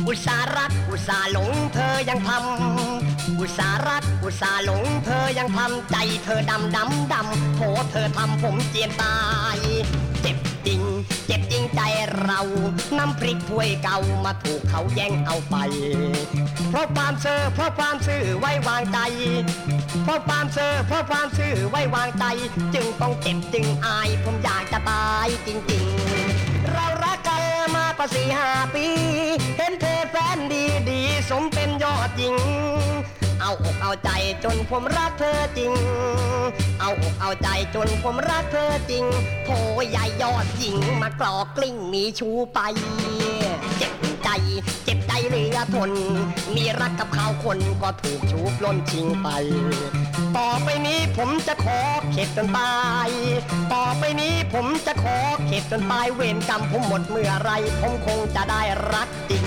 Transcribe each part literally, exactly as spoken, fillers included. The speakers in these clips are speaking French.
อุตส่าห์รักอุตส่าห์หลงเธอยังทำอุตส่าห์รักอุตส่าห์หลงเธอยังทำใจเธอดำดำดำโถเธอทำผมเจียนตายเจ็บจริงเจ็บจริงใจเราน้ำพริกถ้วยเก่ามาถูกเขาแย่งเอาไปเพราะความเซ่อเพราะความซื่อไว้วางใจเพราะความเซ่อเพราะความซื่อไว้วางใจจึงต้องเจ็บจึงอายผมอยากจะตายจริงๆเรารักกันมากกว่าสี่ห้าปีเห็นเธอแสนดีดีสมเป็นยอดหญิงเอาอกเอาใจจนผมรักเธอจริงเอาอกเอาใจจนผมรักเธอจริงโธ่ใหญ่ยอดหญิงมากรอกกลิ้งมีชูไปเจ็บใจเจ็บใจเหลือทนมีรักกับเขาคนก็ถูกชูปล้นชิงไปต่อไปนี้ผมจะขอเข็ดจนตายต่อไปนี้ผมจะขอเข็ดจนตายเวรกรรมผมหมดเมื่อไรผมคงจะได้รักจริง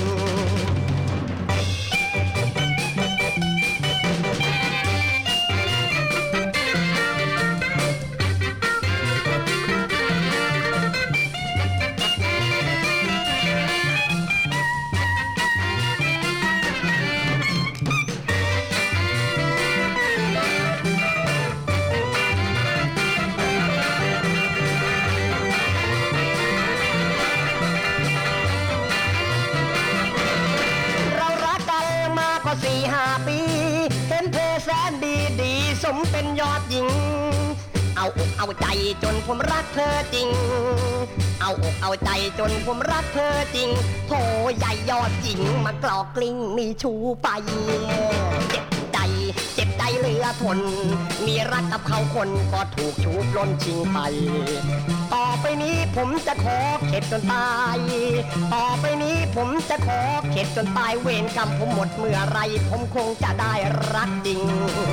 สี่ห้าปีเห็นเธอแสนดีดีสมเป็นยอดหญิงเอาอกเอาใจจนผมรักเธอจริงเอาอกเอาใจจนผมรักเธอจริงโธ่ใหญ่ยอดหญิงมากรอกกลิ้งมีชูไปเจ็บใจเจ็บใจเหลือทนมีรักกับเขาคนก็ถูกชูปล้นชิงไปต่อไปนี้ผมจะขอเข็ดจนตายต่อไปนี้ผมจะขอเข็ดจนตายเวรกรรมผมหมดเมื่อไรผมคงจะได้รักจริง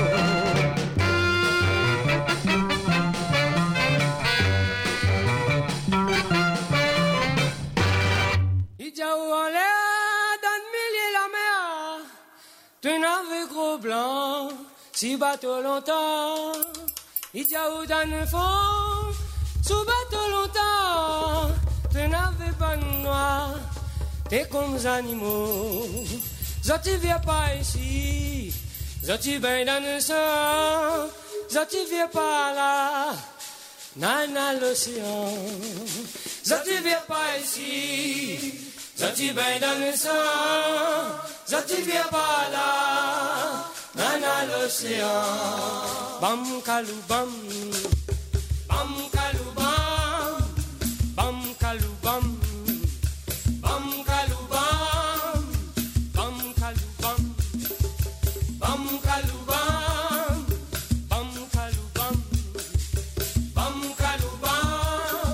Tu n'avais gros blanc, si bateau longtemps, il y a eu d'un fond, sous bateau longtemps, tu n'avais pas de noir, t'es comme les animaux, ça tu viens pas ici, ça tu viens dans le sang, ça tu viens pas là, nana l'océan, ça tu viens pas ici, ça tu viens dans le sang. Ça tu viens pas là, dans l'océan. Bam kalou bam, bam kalou bam, bam kalou bam, bam kalou bam, bam kalou bam, bam kalou bam, bam kalou bam, bam kalou bam.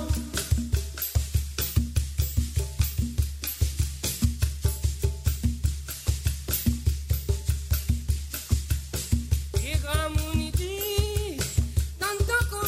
Tanto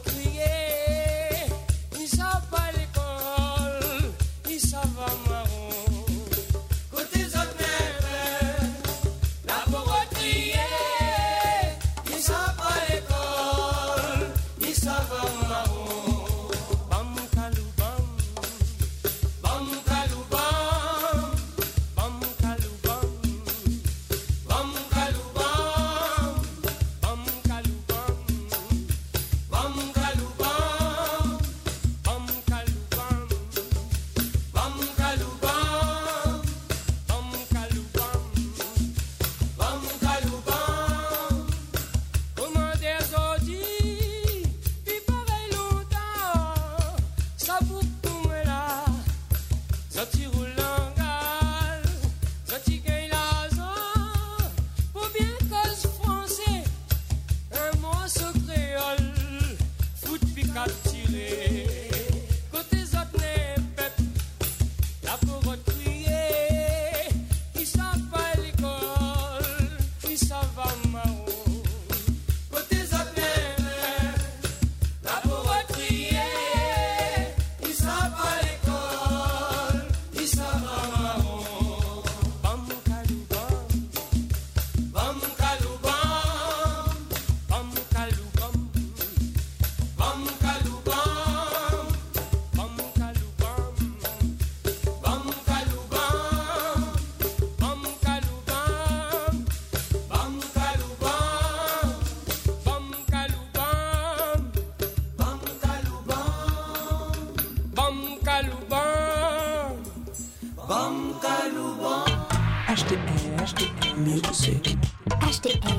crier, ils savent pas l'école, ils savent à marron. Côté autres nègres, là pour crier, ils savent pas l'école, ils savent à marron. Bam kalou bam, bam kalou bam, bam kalou bam, bam kalou bam, bam kalou bam, bam kalou bam, bam kalou bam, bam kalou bam, bam kalou bam, bam kalou bam. Comment des audits, puis pareil longtemps, ça vous pour là, ça tire au langage, ça tire gagne l'argent, pour bien cause français, un morceau créole, foot puis capturé. Côté autres n'est peuple, là pour crier, ils savent pas l'école, ils savent à marron. Côté autres n'est là pour crier, ils savent pas l'école, ils savent à marron. Bam kalou bam, bam kalou bam, bam kalou bam, bam kalou bam, bam kalou bam, bam kalou bam, bam kalou bam, bam kalou bam, bam kalou bam, bam kalou bam, bam kalou bam, bam kalou bam. H D R, H D R Music. H D R.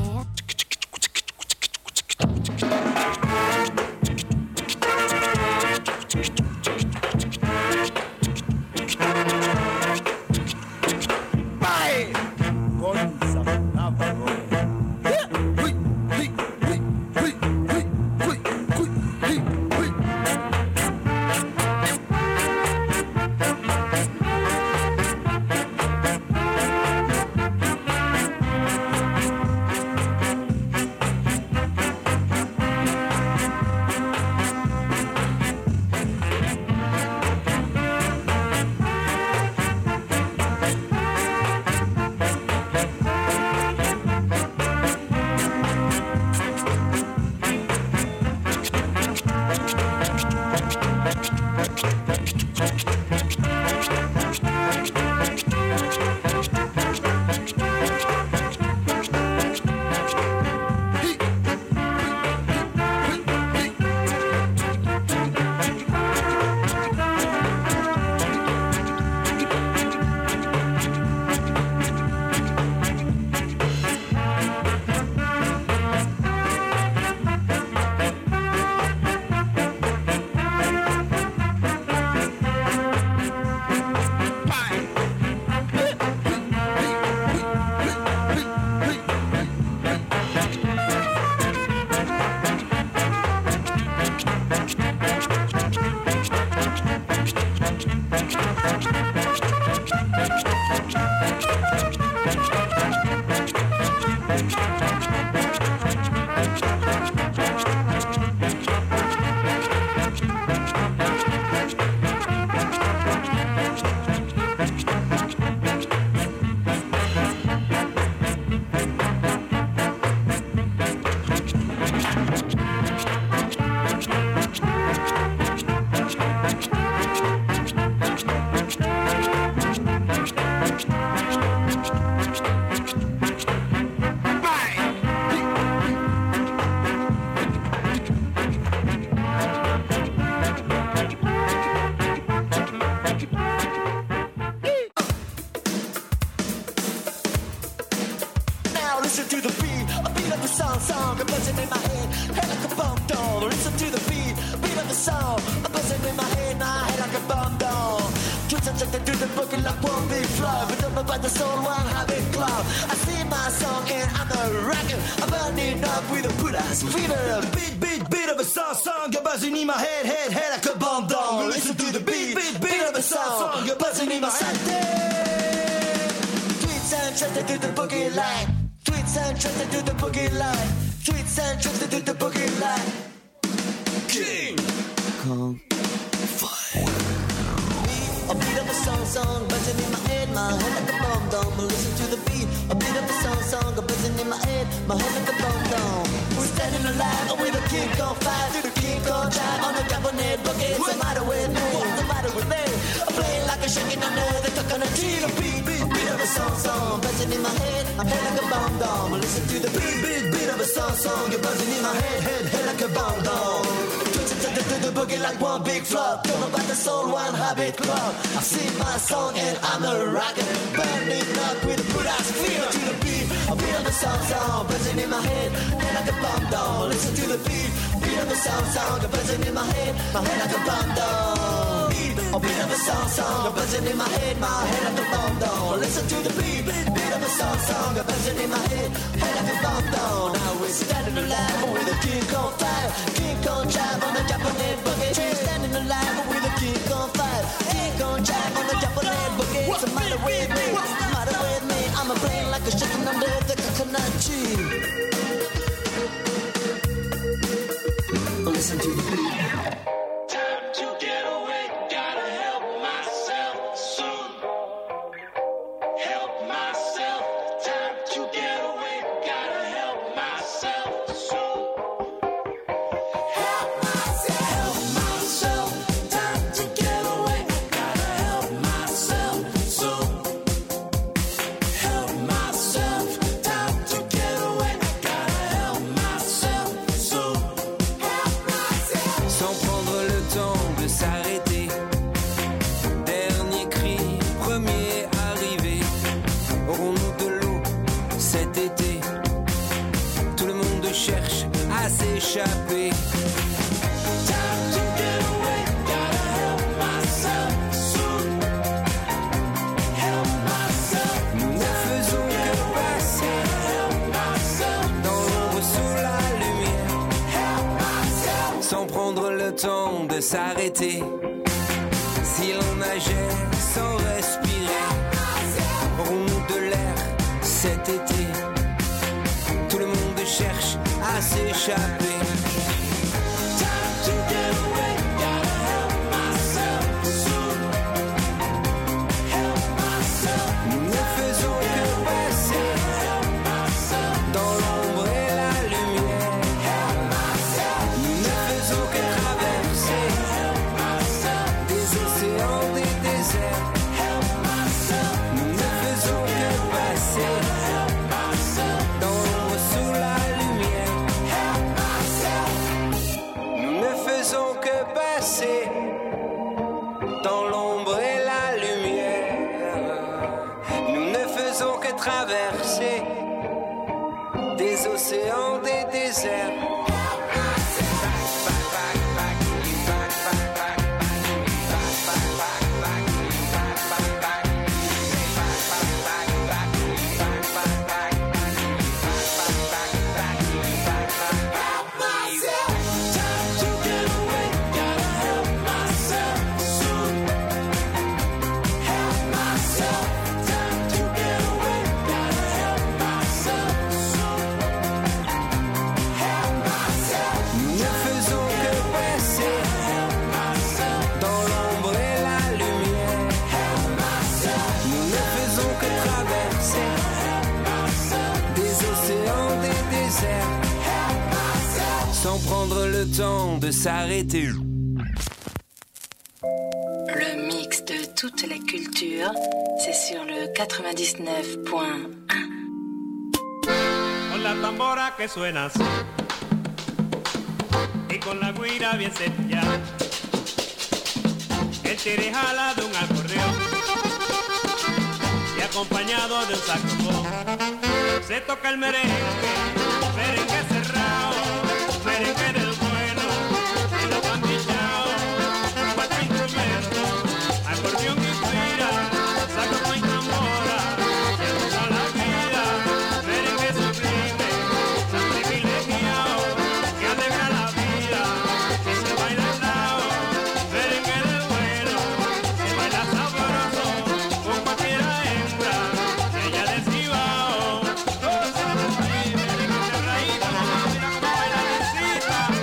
Listen to the beat, a beat of the song, song, a buzzing in my head, head like a bomb down. Listen to the beat, beat of the song, a buzzing in my head, my head like a bomb down. Twitch and check to the booking like one big flow, but don't know about the soul, one habit cloud. I sing my song and I'm a rocker, I'm burning up with a good ass fever. Beat, beat, beat of a song, song, a buzzing in my head, head, head like a bomb down. Listen to the beat, beat, beat of a song, song, a buzzing in my head. Twitch and check to the boogie line. Tweets and tricks to the boogie line. Tweets and tricks to the boogie line. King Kong Fire. A beat of a song, song, buzzing in my head, my head like a bomb dome. Listen to the beat, a beat of a song, song, buzzing in my head, my head like a bomb dome. We're standing alive with a King Kong fight, through the King Kong drive on the Japanese boogie. What's the matter with me? What's the matter with me? I'm playing like a shaking under the coconut tree. A beat, beat, beat of a song, song, buzzing in my head, my head like a bomb dome. Listen to the beat, beat, beat of a song, song, you're buzzing in my head, head, head like a bomb dome. The boogie like one big flop. Don't know about the soul, one habit club. I sing my song and I'm a rocker, burning up with a good ass feel to the beat. A beat of the song song, buzzing in my head, head like a bomb down. Listen to the beat, beat of the song song, buzzing in my head, my head like a bomb down. A beat of the song song, buzzing in my head, my head like a bomb down. Listen to the beat, beat of the song song, buzzing in my head, head like a bomb down. Now we're standing alive with a King Kong fire, King Kong drive on the Japanese boogie. We're standing alive with a King Kong fire, King Kong drive on the Japanese boogie. What's the matter with me? What's the matter with me? I'm a brain like a chicken under the coconut tree. Listen to the beat. Time to get away, gotta help myself soon. Help myself, time to get away, gotta help myself soon. Help myself, help myself, time to get away, gotta help myself soon. Help myself, time to get away, gotta help myself soon. Help myself. Sans prendre le temps de s'arrêter. Dernier cri, premier arrivé. Aurons-nous de l'eau cet été? Tout le monde cherche à s'échapper. Time to get away, gotta help myself soon. Help myself. Nous ne faisons que passer Help myself. dans l'ombre sous la lumière. Help myself. Sans prendre le temps de s'arrêter. Si l'on nageait sans respirer, aurons-nous de l'air cet été? Tout le monde cherche à s'échapper. Time to get away, gotta help myself soon. Help myself. Nous ne faisons que passer Help myself. dans l'ombre et la lumière. Help myself. Nous ne faisons que traverser Help myself. des océans, des déserts. Help myself. Nous ne faisons que passer Help myself. dans l'ombre sous la lumière. Help myself. Nous ne faisons que passer dans l'ombre et la lumière. Nous ne faisons que traverser des océans, des déserts. Time to get away, gotta help myself soon. Help myself. Time to get away, gotta help myself soon. Help myself. Nous ne faisons que passer Help myself. dans l'ombre et la lumière. Help myself. Nous ne faisons que traverser Help myself. des océans, des déserts. Help myself. Sans prendre le temps de s'arrêter. Le mix de toute la culture, c'est sur le quatre-vingt-dix-neuf point un. Con la tambora que suena así y con la guira bien cepillada, el tire jala de un acordeón y acompañado de un saxofón se toca el merengue, merengue cerrado, merengue del bueno, y lo pandillao, cuatro instrumentos, acordeón y guira, saxofón y tambora, y a toda la vida, merengue sublime, tan privilegiado, que alegra la vida, que se baila al lado, merengue del bueno, se baila sabroso, con cualquiera hembra, que ella desigual, todo se lo merengue de raíz, mira cómo baila Necesita.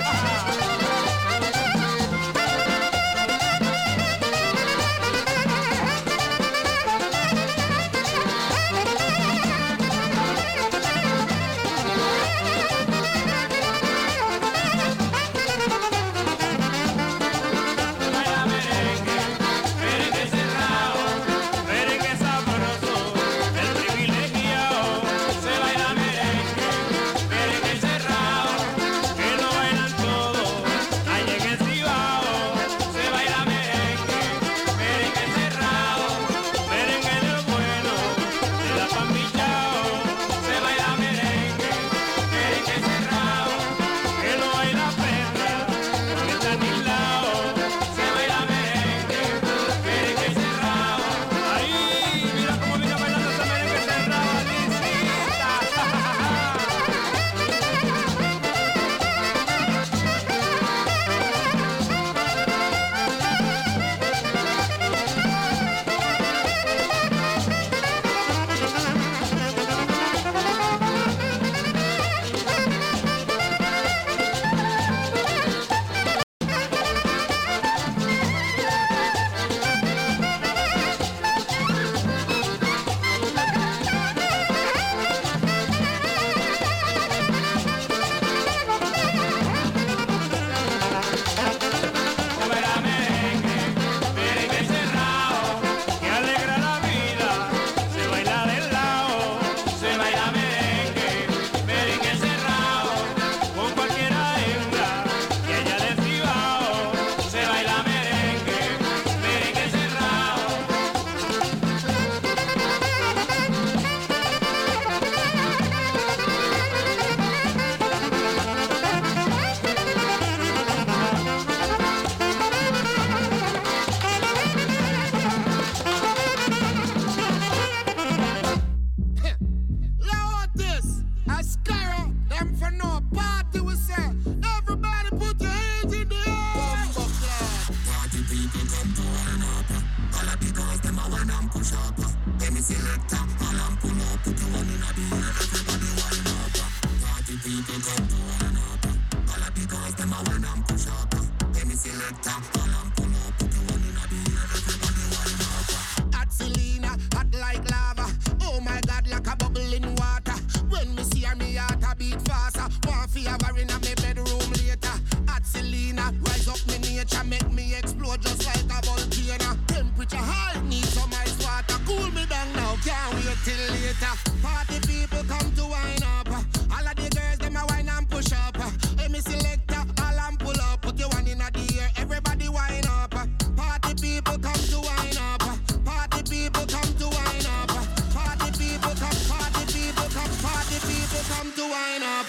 Hot Selena, hot like lava. Oh my God, like a bubble in water. When me see her, me heart a beat faster. Want fi have her in a me bedroom later. Hot Selena, rise up me nature, make me explode just like a volcano. Temperature high, need some ice water. Cool me down now, can't wait till later. Party people come to wine up. All of the girls, them a wine and push up. Hey, me selector, all and pull up. Put your one in the air, everybody wine up. Party people come to wine up. Party people come to wine up. Party people come, party people come, party people come to wine up.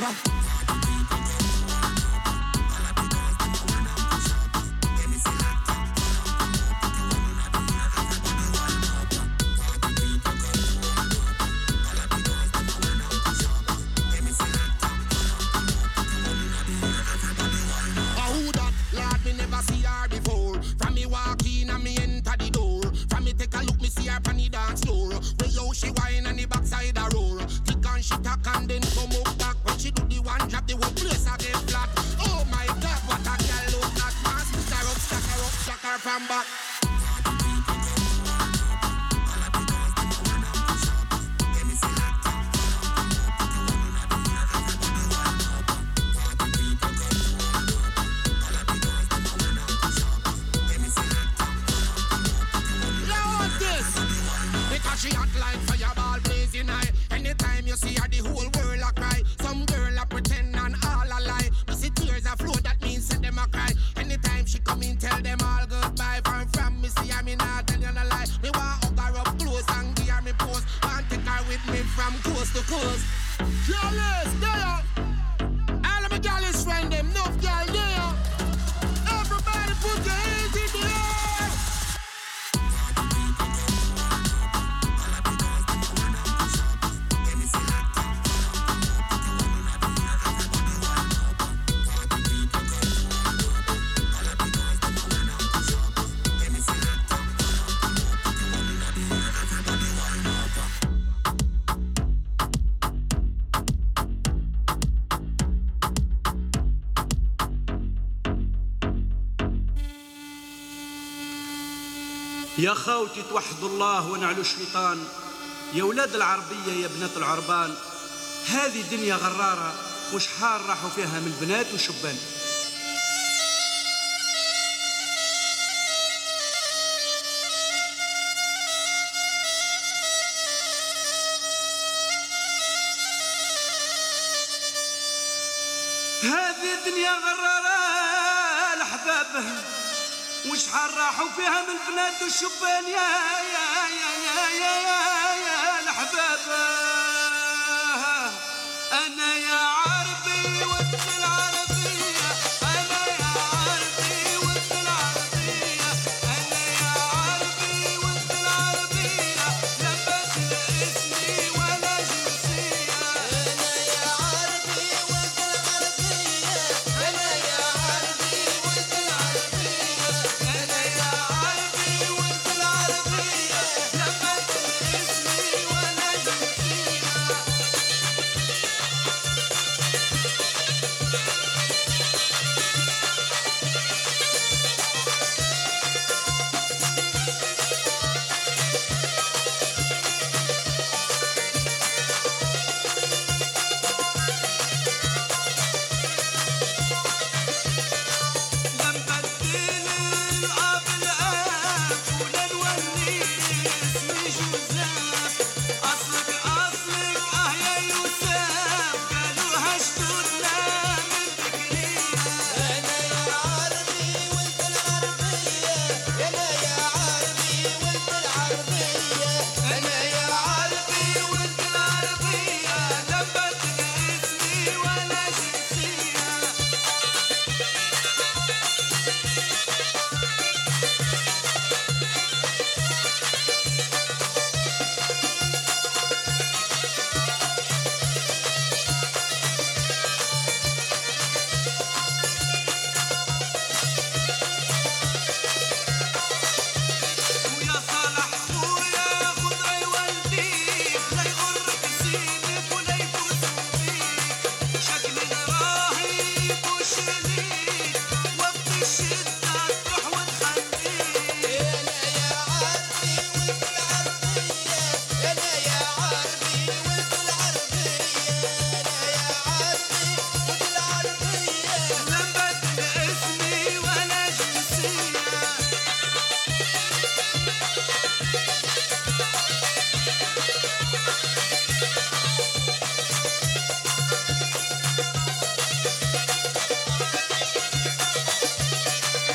She whine on the backside a roll. Tick and she tack and then come up back. When she do the one drop, the whole place a get flat. Oh my God, what a girl look like. Man, stick her up, stack her up, stack her from back. She hot like fireball blazing high. Anytime you see her, the whole world a cry. Some girl a pretend and all a lie. You see tears a flow, that means set them a cry. Anytime she come in, tell them all goodbye. From from me see her, me not tell you no lie. Me want hug her up close and give her me pose. Want take her with me from coast to coast. Jealous, there. All of my jealous friend them, enough girl there. Everybody put your hands in the air. يا خوتي توحدوا الله ونعلوا الشيطان. يا ولاد العربية يا بنات العربان، هذه دنيا غرارة وش حال راحوا فيها من بنات وشبان. هذه دنيا غرارة الأحباب وشحال راحوا فيها من البنات والشبان. يا يا يا يا يا يا, يا الأحباب. أنا يا عربي وانت العربية، أنا يا عربي وانت العربية، أنا يا عربي وانت العربية، لبس اسمي ولا جنسية. أنا يا عربي وانت العربية، أنا يا عربي وانت العربية، أنا يا عربي وانت العربية، لبس اسمي ولا جنسية.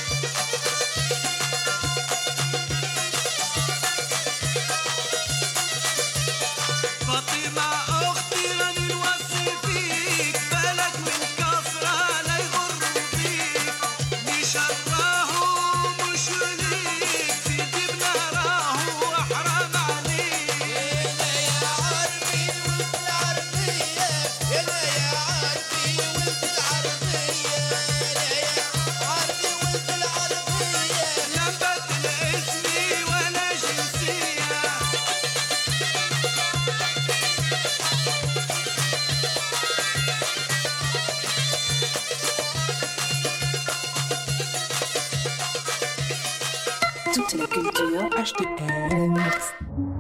Toute la culture H T M.